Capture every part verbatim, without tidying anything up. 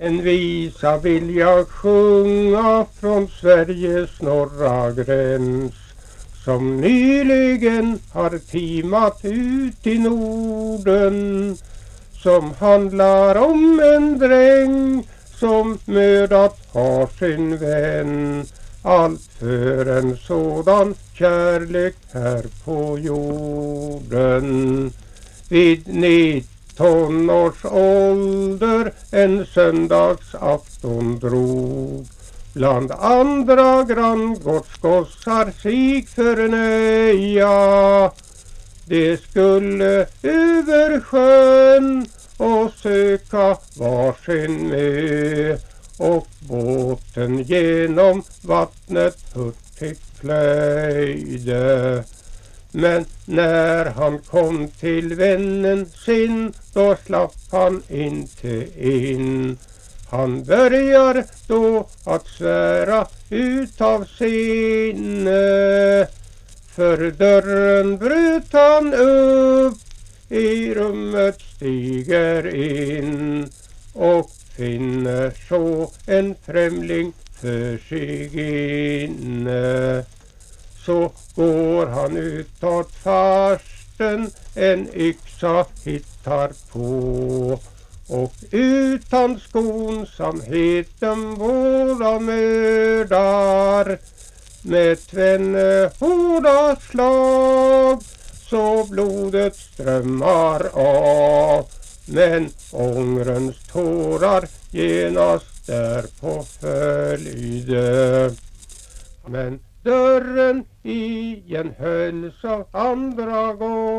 En visa vill jag sjunga från Sveriges norra gräns, som nyligen har timat ut i Norden, som handlar om en dräng som mördat har sin vän. Allt för en sådan kärlek här på jorden. Vid nitton års ålder en söndagsafton drog bland andra granngårdsgossar sig förnöja. De skulle över sjön och söka varsin mö, och båten genom vattnet hurtigt plöjde. Men när han kom till vännen sin, då slapp han inte in. Han börjar då att svära utav sinne, för dörren bröt han upp, i rummet stiger in och finner så en främling för sig inne. Så går han utåt farsten, en yxa hittar på, och utan skonsamheten båda mördar. Med tvenne hårda slag så blodet strömmar av, men ångrens tårar genast därpå följde. Men dörren igen hölls av andra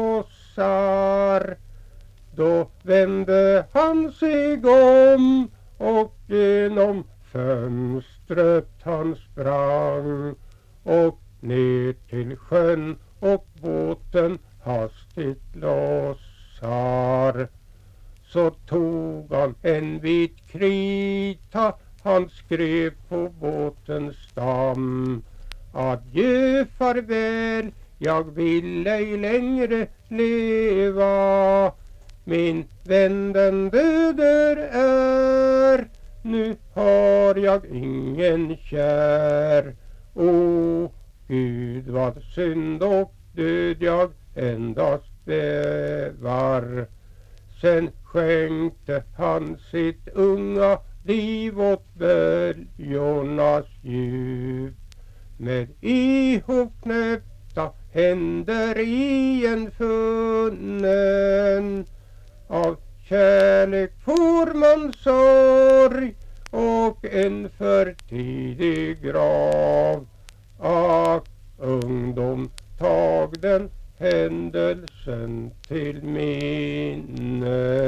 gossar. Då vände han sig om och genom fönstret han sprang, och ner till sjön och båten hastigt lossar. Så tog han en vit krita, han skrev på båtens stam: adjö, farväl, jag vill ej längre leva. Min vän den döder är, nu har jag ingen kär. O Gud, vad synd och död jag endast bävar. Sen skänkte han sitt unga liv åt böljornas djup, med ihopknäppta händer i en funnen. Av kärlek får man sorg och en för tidig grav. Ack, ungdom, tag den händelsen till minne.